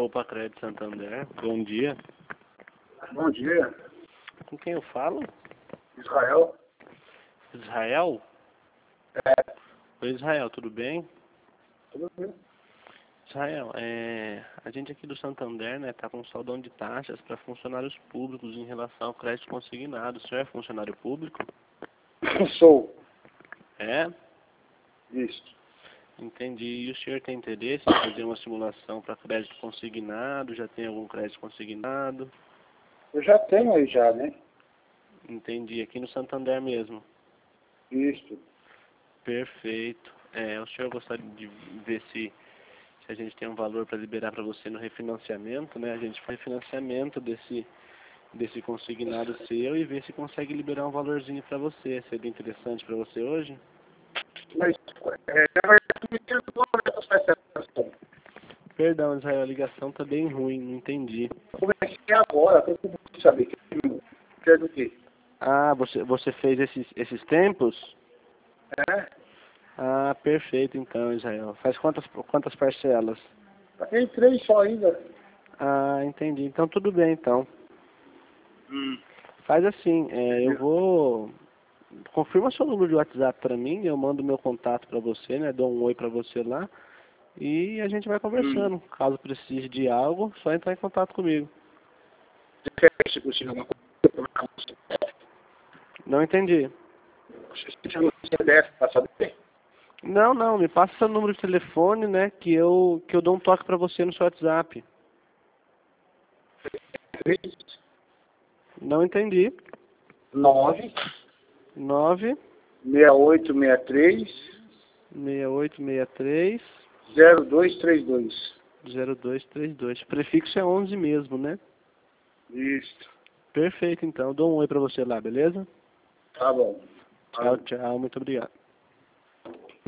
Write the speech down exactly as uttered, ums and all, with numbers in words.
Opa, Crédito Santander. Bom dia. Bom dia. Com quem eu falo? Israel. Israel? É. Oi, Israel, tudo bem? Tudo bem? Israel, é, a gente aqui do Santander, né, tá com um saldão de taxas para funcionários públicos em relação ao crédito consignado. O senhor é funcionário público? Sou. É? Isso. Entendi. E o senhor tem interesse em fazer uma simulação para crédito consignado? Já tem algum crédito consignado? Eu já tenho aí já, né? Entendi. Aqui no Santander mesmo. Isso. Perfeito. É, o senhor gostaria de ver se, se a gente tem um valor para liberar para você no refinanciamento, né? A gente faz refinanciamento desse, desse consignado seu e ver se consegue liberar um valorzinho para você. Seria interessante para você hoje? Mas, é, mas me tira toda essa participação. Perdão, Israel, a ligação tá bem ruim, não entendi. Eu comecei agora, eu preciso saber. Quer do quê? Ah, você, você fez esses, esses tempos? É? Ah, perfeito então, Israel. Faz quantas, quantas parcelas? Tem três só ainda. Ah, entendi. Então tudo bem, então. Hum. Faz assim, é, eu vou... Confirma seu número de WhatsApp para mim, eu mando meu contato para você, né? Dou um oi para você lá. E a gente vai conversando. Hum. Caso precise de algo, só entrar em contato comigo. Você quer se conseguir uma coisa? Não entendi. Você precisa no C D F para saber? Não, não, me passa seu número de telefone, né? Que eu, que eu dou um toque para você no seu WhatsApp. três, Não entendi. nove, nove seis oito seis três, seis oito seis três zero dois três dois. zero dois três dois. O prefixo é onze mesmo, né? Isso. Perfeito, então. Eu dou um oi pra você lá, beleza? Tá bom. Tchau, tchau. Muito obrigado.